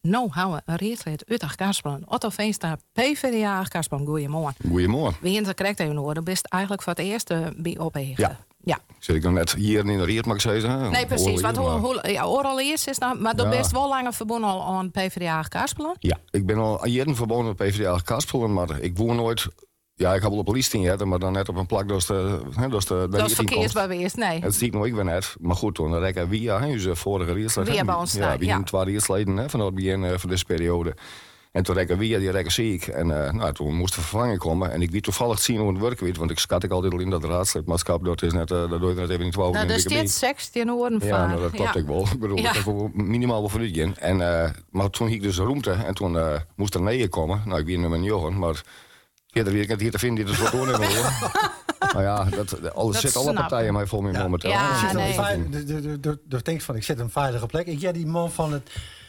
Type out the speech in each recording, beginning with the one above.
nou houden een raadslid uit Karspelen. Otto Veenstra, PvdA Karspelen. Goeiemorgen. Goedemorgen. Wie in het correct even horen, best eigenlijk voor het eerst bij ophegen. Ja. Zit ik nog net hier in de riet, mag ik zeggen? Nee, precies. Want oral eerst is nou, maar dan best wel langer verbonden al aan PvdA Karspelen. Ja, ik ben al jaren verbonden met PvdA Karspelen, maar ik woon nooit. Ja, ik heb wel op een listing gehad, maar dan net op een plak dat is verkeersbewijs, nee. Het zie ik nog ik weer net. Maar goed, toen rekken via onze vorige rietsleden. Via bij ons, ja. We hebben 2 rietsleden van het begin van deze periode. En toen rekken via, die rekken ziek. En toen moest er vervanging komen. En ik weet toevallig zien hoe het werk weet, want ik schat ik altijd al in dat raadslidmaatschap. Dat is net, dat doe je net even niet 12 nou, er staat 16 uren van. Ja, dat klopt ik wel. Ik bedoel, dat heb minimaal wel vooruit gaan. En maar toen ging ik dus de ruimte en toen moest er neer komen. Nou, ik weet niet met Johan, maar verder weer ik het hier te vinden die het voor doen hebben. Nou ja, dat zit alle partijen mij vol mee momenteel. Ja, dus denk van, ik zit op een veilige plek. Ik die man van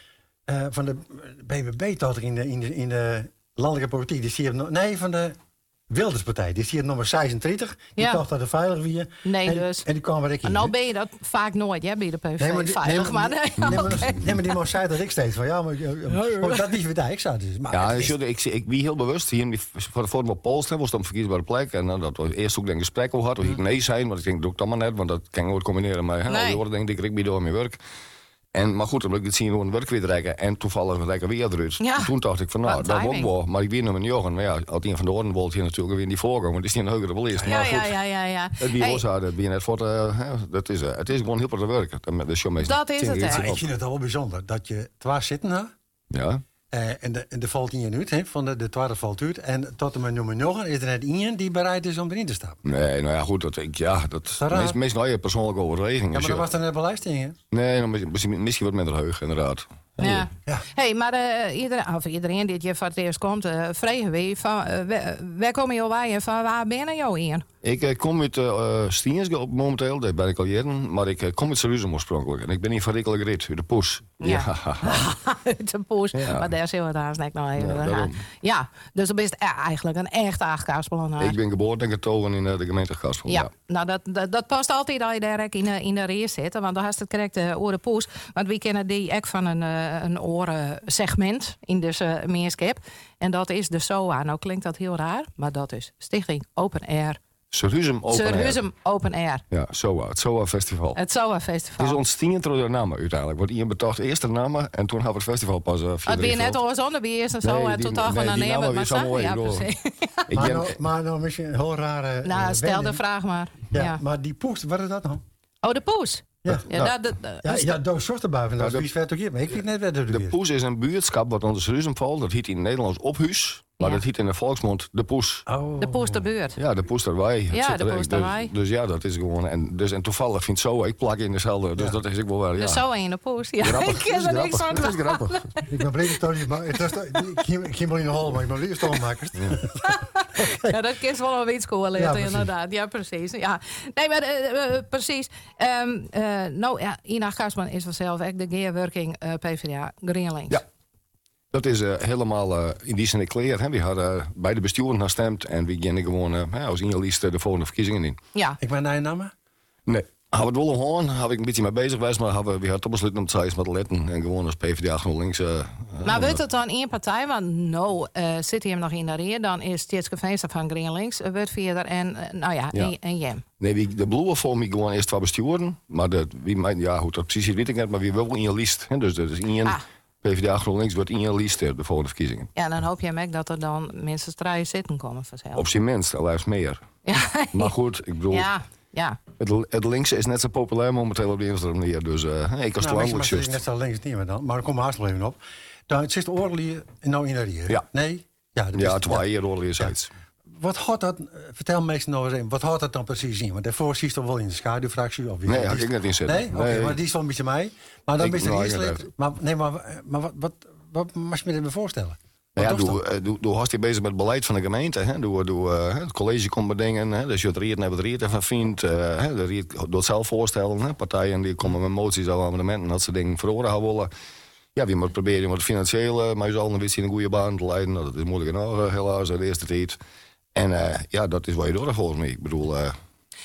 de BBB tot in de landelijke politiek. Die zie je van de Wilderspartij. Die zie je nummer 36. Die dacht dat het veilig weer. Nee, en, dus. En die kwam waar ik in. Nou ben je dat vaak nooit, hè, bij de PVV. Veilig, maar die man zei dat ik steeds van, ja, maar dat niet weer ik zou dus. Maar ja, ik wie heel bewust hier voor de polst was op een verkiesbare plek. En dat we eerst ook een gesprek over hadden. Of ik nee zijn, want ik denk, doe ik dat maar net. Want dat kan ik nooit combineren met al die woorden, denk ik door mijn werk. Maar goed, dan moet ik het zien hoe een werk weer trekken. En toevallig rekken weer eruit. Ja. Toen dacht ik van, nou, dat wordt wel. Maar ik weet nog met Jochen. Maar ja, al een van de orde wil hier natuurlijk weer in die voorgang. Want het is niet een heugere belist. Maar goed, het wie was het wie net voor het is gewoon heel veel te werken. Dat is het, hè. Ik vind het al wel bijzonder dat je 2 zitten hè? Ja. En de valt in je uit, hè? Van de 12 valt uit. En tot en met nummer 9 is er net iemand die bereid is om erin te stappen. Nee, nou ja, goed, dat meestal je persoonlijke overweging. Ja, maar dat was dan net belasting, hè? Nee, misschien wat minder heug, inderdaad. Ja. Hey, maar iedereen die je voor het eerst komt, vragen we van waar kom je bij en van waar ben je jou in? Ik kom uit Stiens momenteel, daar ben ik al jaren, maar ik kom uit Saruzem oorspronkelijk. En ik ben hier van Rikkelijk Rit, uit de Poes. Ja. Uit de Poes, maar daar zijn we daar net nog even. Ja, dus dat is eigenlijk een echt Karspelen. Ik ben geboren en getogen in de gemeente Karspelen. Ja, nou dat past altijd als je daar in de reis zit, want dan is het correct oren Poes. Want we kennen die echt van een orensegment in deze meerskap. En dat is de SOA. Nou klinkt dat heel raar, maar dat is Stichting Open Air. Saruzem Open Air. Ja, SOA, het SOA Festival. Het SOA Festival. Het is ontstaan door de namen uiteindelijk. Want iemand betaalt eerst de namen en toen hebben we het festival pas 4 Het weer net al zonder wie is en zo. En toen dachten we dan nemen maar zo. Ja, precies. Maar nou misschien een heel rare. Nou, stel de vraag maar. Ja, maar die Poes, wat is dat dan? Oh, de Poes. Dat soort erbij van dat is ver toch hier. Maar ik weet net waar de Poes is een buurtschap wat onder Saruzem valt. Dat heet in het Nederlands Ophuis. Maar dat heet in de volksmond de Poes. Oh. De Poes de buurt. Ja, de Poes erbij. Ja, de Poes erbij. Dus ja, dat is gewoon. En toevallig vindt zo, ik plak in dezelfde. Dus dat is ik wel wel. Ja. Dus zo in de Poes. Ja, grappig. Ik ken er niks van. Dat is grappig. Ik ben blij dat ik ging wel in de hal, maar ik ben liever stoommakers. Ja, dat is wel een weetskool inderdaad. Ja, precies. Ja. Nee, maar precies. Nou ja, Ina Gasman is vanzelf echt de gearworking PvdA GroenLinks. Ja. Dat is helemaal in die zin clear. We hadden bij de besturen gestemd en we gingen gewoon als inlijst de volgende verkiezingen in. Ja. Ik ben naar je namen? Nee. Hebben we het wel gehoord, heb ik een beetje mee bezig geweest, maar we hadden toch besloten om het samen met te letten en gewoon als PvdA GroenLinks. Maar wordt het dan één partij? Want nou zit hij hem nog in de reer, dan is Tjitske Veenstra van GroenLinks, wordt verder en Jem. Nee, de bloemen voor mij gewoon eerst van besturen, maar hoe dat precies is, weet ik niet, maar wie wel in je lijst. Dus dat is één. PvdA GroenLinks wordt in je lijst de volgende verkiezingen. Ja, dan hoop je hem dat er dan minstens 3 zitten komen vanzelf. Op zijn minst, al liefst meer. Ja. Maar goed, ik bedoel... Ja. Het linkse is net zo populair momenteel op de Instagram hier. Dus ik als toegankelijk juist. Het is net zo links niet meer dan. Maar er komt hartstikke even op. Dan het zit de oorlog nou in de rier. Ja. Nee? Ja, 2 jaar oorlog is iets. Wat houdt dat, vertel meestal nog eens, wat houdt dat dan precies in? Want daarvoor zie je toch wel in de schaduwfractie? Of nee, had ik net in zitten. Nee? Oké, maar die is wel een beetje mij. Maar dan ben je eerst. Maar wat mag je me even voorstellen? Ja, doe hast je bezig met het beleid van de gemeente. Het college komt bedingen. Dus je het riet naar het riet ervan vindt. De riet doet het zelf voorstellen. Partijen die komen met moties of amendementen dat ze dingen voor oren willen. Ja, wie moet proberen om het financieel maar je al een beetje in een goede baan te leiden. Dat is moeilijk genoeg, helaas, de eerste tijd. En dat is waar je door volgens mij. Ik bedoel...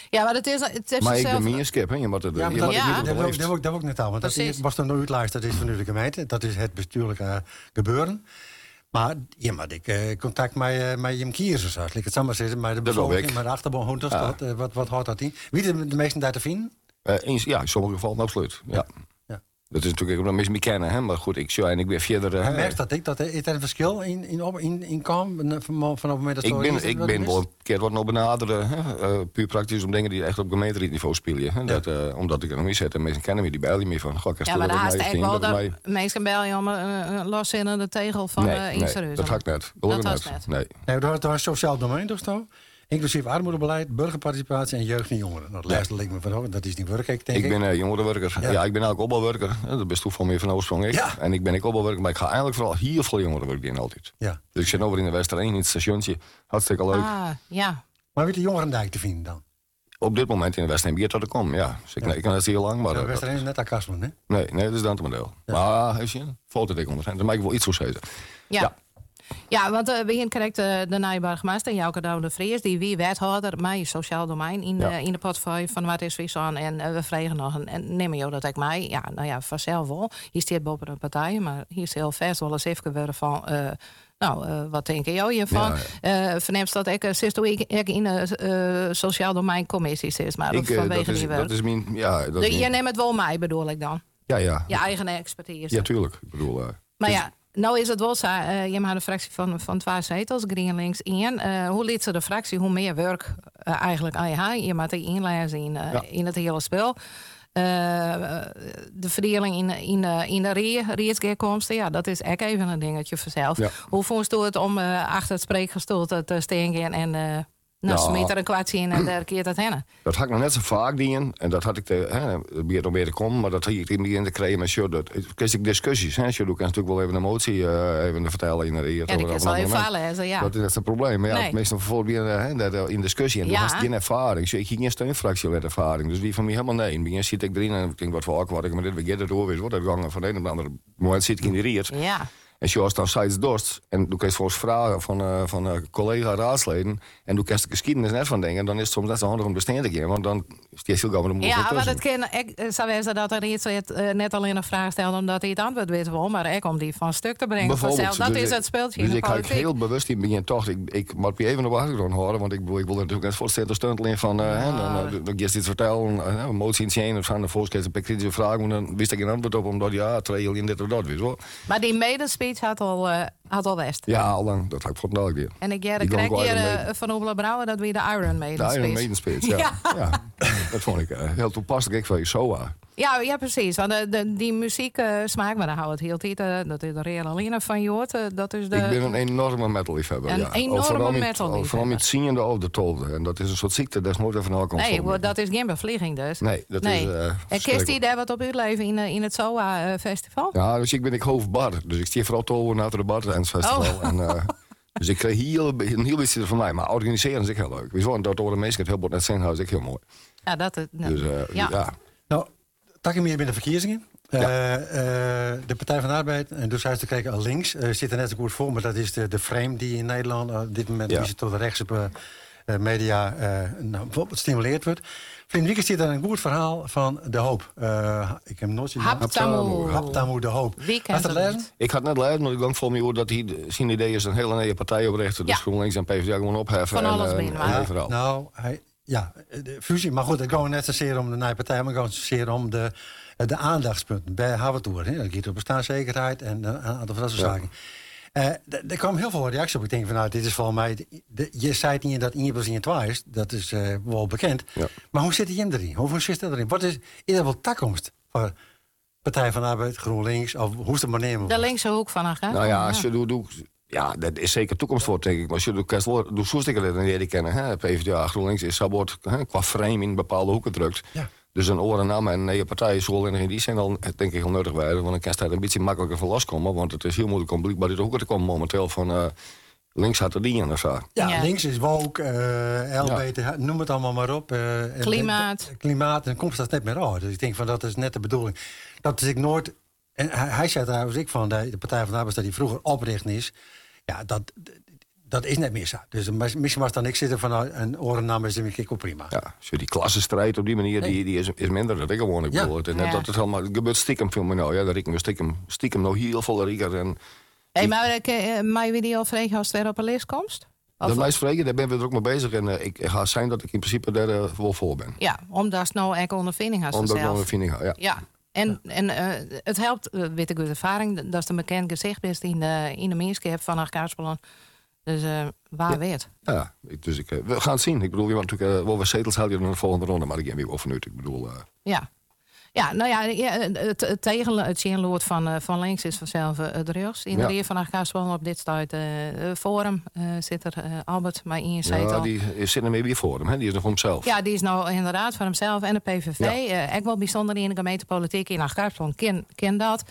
Ja, maar het is Maar ik zelf... ben meer skip, hè? Je moet het Ja, maar je moet het niet dat beleefd. wil ik net aan. Want dat was dan nooit luisteren, dat is van de gemeente. Dat is het bestuurlijke gebeuren. Maar ja, maar ik contact met Jim Kiers, zoals ik het zo maar zeggen. Maar de bevolking, maar de achterban, hoe dat staat, wat houdt dat in? Wie is de meesten daar te vinden? Ja, in sommige gevallen absoluut. Ja. Ja. Dat is natuurlijk ook nog mis kennen, hè? Maar goed, ik ben verder. Merkt dat is er een verschil in kan vanaf het moment dat ik ben wel een keer wat nog benaderen, puur praktisch om dingen die echt op gemeenteniveau spelen. Hè? Ja. Omdat ik er nog niet zit en mensen kennen me die bellen me van. Goh, ja, maar daar is het wel dat mensen bellen om een loszinnende tegel van Inserus. Dat had ik net. Dat was net. Nee. Dat was sociaal domein toch zo? Inclusief armoedebeleid, burgerparticipatie en jeugd en jongeren. Dat laatste leek me van, dat is niet werk, denk ik. Ik ben jongerenwerker. Ja, ik ben eigenlijk opbouwwerker. Dat best toeval meer van oorsprong ik. Ja. En ik ben opbouwwerker, maar ik ga eigenlijk vooral heel veel jongerenwerk in altijd. Ja. Dus ik zit over in de Westereen, in het stationtje. Hartstikke leuk. Ja. Maar weet de Jongerendijk te vinden dan? Op dit moment in de Westereen bier tot er kom. Ja, dus ik kan het heel lang. Maar de Westereen is net aan Kastelen, hè? Nee, dat is dan het model. Ja. Maar heeft je een foto dik onder. Dan mag ik wel iets zo zeggen. Ja. Ja, want we krijgt de nieuwe burgemeester, Jouke Douwe de Vries, die wie wethouder mij sociaal domein in de portefeuille van wat is Friesland. En we vregen nog en neem je dat ik mij, ja, nou ja, vanzelf wel. Hier staat boven de partij, maar hier is heel vast wel eens even geworden van. Wat denk je hiervan? Verneemt dat ik in de sociaal domein commissie zit, maar vanwege die werk. Dat is mijn, je neemt het wel mij, bedoel ik dan? Ja. Je eigen expertise. Ja, tuurlijk. Ik bedoel. Maar ja. Nou is het wel zo, je hebt een fractie van 2 zetels, GroenLinks 1. Hoe liet ze de fractie, hoe meer werk eigenlijk aan je? Je moet die inlezen in het hele spel. De verdeling in de reetsgekomsten, ja, dat is ook even een dingetje vanzelf. Ja. Hoe vond je het om achter het spreekgestoelte te staan en... smit er een kwartje in en daar keert het heen. Dat had ik nog net zo vaak dienen. En dat had ik meer om meer te komen. Maar dat had ik in te krijgen met Sjord. Dat kreeg ik discussies. Sjord, kan natuurlijk wel even een motie even vertellen in de eer. Ja, die kan wel even lezen, ja. Dat is net het probleem. Maar ja, meestal vervolgens in discussie. En toen was geen ervaring. Dus ik ging geen steunfractie met ervaring. Dus wie van mij helemaal nee. In het begin zit ik erin en ik denk wat voor akkoord ik met dit weer door weet. Wordt dat gangen van een op de andere moment zit ik in de rier. Ja. En zoals dan sites dorst, en toen kreeg je volgens vragen van collega-raadsleden, en toen kreeg je geschiedenis net van dingen, dan is het soms net zo handig om bestaan te gaan, want dan is het heel gauw met de ja, maar dat kan, ik zou wezen dat er iets net alleen een vraag stelt omdat hij het antwoord weet wel, maar ik om die van stuk te brengen vanzelf. Dat is het speeltje. Dus ik ga heel bewust in het begin toch, ik moet me even op de achtergrond horen, want ik wil natuurlijk net voorstellen stunteling van, dan je iets vertellen, een motie in het zijn of zo, dan volgens een kritische vraag, maar dan wist ik geen antwoord op, omdat ja, trail in dit of dat, weet je wel. Maar die medespeech had al west. Ja, al lang. Dat had ik voor het dag weer. En ik krijg hier van Oebele Brouwer dat we de Iron Maiden speech. De Iron Maiden speech, ja. Dat vond ik heel toepasselijk. Ik van je SOA. Ja, precies. Want die muziek smaakt, maar daar houdt het heel tijd. Dat is de Real Alina van Joort. Dat is de... Ik ben een enorme metal-liefhebber. Een enorme metal-liefhebber. Vooral met zingende of de tolde. En dat is een soort ziekte, dat is nooit even al komt. Nee, dat is geen bevlieging dus. Nee, dat is... En kist die daar wat op uitleven in het SOA-festival? Ja, dus ik ben hoofdbar. Dus ik stier vooral tolven naar de Bartrendsfestival. En, dus ik kreeg een heel beetje van mij. Maar organiseren is ook heel leuk. We worden door de mensen het heel bord net zijn, is ook heel mooi. Ja, dat is... Dus ja. Nou, takken meer binnen verkiezingen. De Partij van de Arbeid en dus uit te kijken al links zit er net zo goed voor, maar dat is de frame die in Nederland op dit moment is tot de rechtse media stimuleerd wordt. Vriend Wiekers zit er een goed verhaal van De Hoop. Ik heb nooit zien. Haptamu De Hoop. Wie kent het lezen? Ik had net lezen, maar ik denk volgens mij dat hij zijn idee is een hele nieuwe partij oprichten. Dus GroenLinks en PvdA gewoon opheffen. Van alles binnen. Nou, de fusie. Maar goed, het gaat net zozeer om de nieuwe partij, maar het gaat zozeer om de aandachtspunten bij Havertoer. Dat gaat op bestaanszekerheid en een aantal van dat soort zaken. Er kwam heel veel reacties op. Ik denk van, dit is volgens mij... Je zei niet dat 1 plus 1 2 is. Dat is wel bekend. Ja. Maar hoe zit die erin? Hoe zit dat erin? Wat is er wel toekomst voor Partij van de Arbeid, GroenLinks? Of hoe is het maar nemen? De linkse hoek van haar, hè? Nou ja, als je doet... Ja, dat is zeker toekomst voor, denk ik. Maar als je doet zoals ik het niet kennen. Hè? PvdA, GroenLinks is sabot qua frame in bepaalde hoeken drukt. Ja. Dus een oren naam en een partij zal in die zijn al denk ik heel nodig bij. Want dan kan het een beetje makkelijker van loskomen. Want het is heel moeilijk om blijkbaar uit de hoeken te komen momenteel van links had er die en zo. Ja, links is woke, LBT, noem het allemaal maar op. Klimaat, en komt dat net meer uit. Dus ik denk van dat is net de bedoeling. Dat is ik nooit... En hij zei trouwens ik van de Partij van de Arbeid dat die vroeger oprichten is. Ja, dat is net meer zo. Dus misschien was dan niks zitten van een orennaam is een keer prima. Ja, zo die klassenstrijd op die manier, die is minder dan ik gewoon. Ik bedoel, het is net dat het allemaal gebeurt stiekem veel meer nou. Ja, daar rekenen we stiekem nog heel veel rieker. En maar wie die al vregen als het weer op een lijst komt? dat mij spreken, daar ben we er ook mee bezig. En ik ga zijn dat ik in principe daar wel voor ben. Ja, omdat het nou echt ondervinding had. Omdat ik nou ondervinding ga, ja. Ja. En het helpt, weet ik uit ervaring, dat is een bekend gezicht best in de meerskap van Kaarspelen. Dus waar weet. Ja, dus we gaan het zien. Ik bedoel, je want natuurlijk wel wat zetels houdt je in de volgende ronde, maar ik heb weer wel vanuit. Ik bedoel. Ja. Ja, nou ja, het Sjenloord van links is vanzelf het rechts. In de reer van Kaarspelen op dit stuit Forum zit er Albert, maar in zetel. Ja, die zit er mee bij Forum, hè? Die is nog voor hemzelf. Ja, die is nou inderdaad van hemzelf en de PVV. Ja. Ik wel bijzonder in de gemeentepolitiek in Kaarspelen ken dat.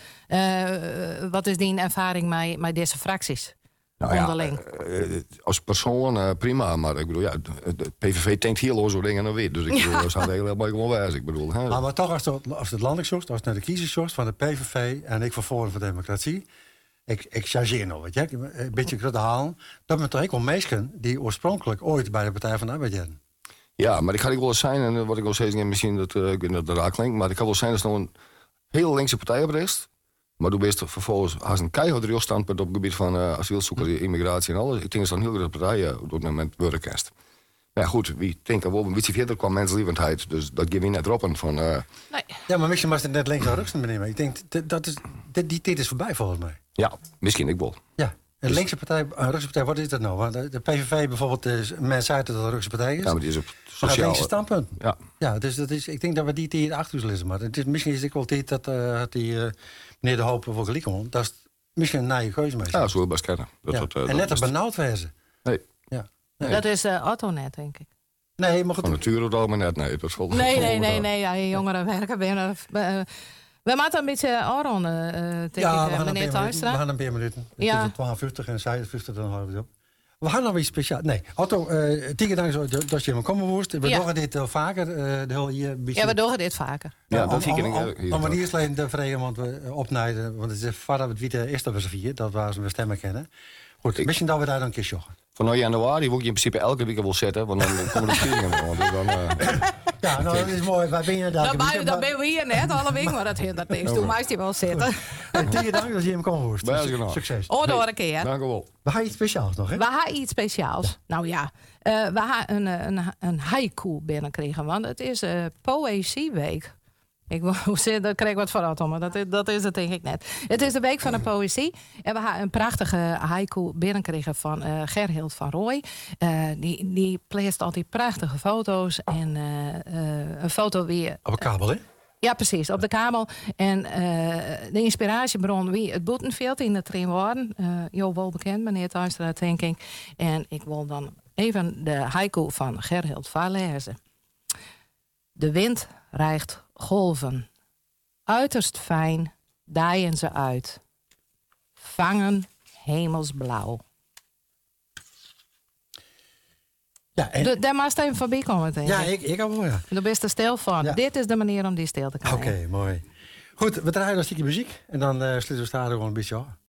Wat is die ervaring met deze fracties? Nou ja, als persoon prima, maar ik bedoel, ja, de PVV denkt heel zo dingen nog weer. Dus ik bedoel, dat zou het heel mooi gewoon wijzen. Ik bedoel, hè. Maar toch, als het landelijk zocht, als het naar de kiezers zocht van de PVV en ik van Forum voor Democratie, ik chargeer nog wat, een beetje te halen, dat men toch ook wel mensen die oorspronkelijk ooit bij de Partij van de Arbeid zijn. Ja, maar ik ga wel eens zijn, en wat ik wel steeds misschien dat ik weet niet dat raak klinkt, maar ik kan wel zijn dat nog een heel linkse partij op rest. Maar toen best vervolgens als een keihard standpunt op het gebied van asielzoekers, immigratie en alles. Ik denk dat het een heel grote partij op dat moment worden. Ja goed, wie denkt er wel een beetje verder qua menslievendheid. Dus dat geef je net droppen van. Nee. Ja, maar misschien was het net links naar rechts nemen. Ik denk die tijd is voorbij volgens mij. Ja, misschien ik wel. Ja. Een linkse partij, een rechtse partij, wat is dat nou? Want de PVV bijvoorbeeld, mensen uit dat het een rechtse partij is. Ja, maar die is op sociaal. Een linkse standpunt. Ja. Ja, dus dat is, ik denk dat we die tijd achter ons lezen. Maar het is, misschien is het wel tijd dat die meneer De Hoop voor gelijk komt. Dat is misschien een naaie keuze. Maar ja, zo wil best kennen. En net een benauwd wezen. Nee. Ja. Nee. Dat is Otto-net, denk ik. Nee, maar goed. Van nature dat maar net, nee. Dat valt nee. Ja, jongeren werken binnen. We moeten een beetje aanronden, denk ik, meneer Tuinstra. We gaan een paar minuten. Het is 12:50 en 57, dan houden we het op. We gaan nog iets speciaals. Nee, Otto, 10 dagen zo dat je hem komen woest. We doen dit vaker. We doen dit vaker. Ja, dat zie ik. Om een eerst alleen te vregen, want we opnijden. Want het is vader het witte eerste was 4, dat waren ze we stemmen kennen. Goed, misschien dat we daar dan een keer joggen. Van januari wil je in principe elke week wel zetten, want dan komen de sturingen. Ja, nou, dat is mooi. Wij ben je daar. Dan ben we hier net alle week, maar dat hindert niks. Toen moest hij wel zitten. 10 dagen dat je hem kon woest. Succes. Door een keer. Dank u wel. We gaan iets speciaals nog, hè? We gaan iets speciaals. Ja. Nou ja, we gaan een haiku binnenkregen, want het is Poëzieweek. Daar kreeg ik wat vooruit om, maar dat is het denk ik net. Het is de week van de poëzie. En we gaan een prachtige haiku binnenkregen van Gerhild van Rooij. Die plaatst altijd prachtige foto's. En een foto weer... Op een kabel, hè? Ja, precies, op de kabel. En de inspiratiebron wie het Boetenveld in de Trinwoorden. Jo, wel bekend, meneer Tuinstra, denk ik. En ik wil dan even de haiku van Gerhild voorlezen. De wind rijgt golven. Uiterst fijn dijen ze uit. Vangen hemelsblauw. Ja, daar mag je even voorbij komen, denk ik. Ja, ik al wel, ja. De beste stil van. Ja. Dit is de manier om die stil te krijgen. Oké, mooi. Goed, we draaien een stukje muziek. En dan sluiten we staan gewoon een beetje af.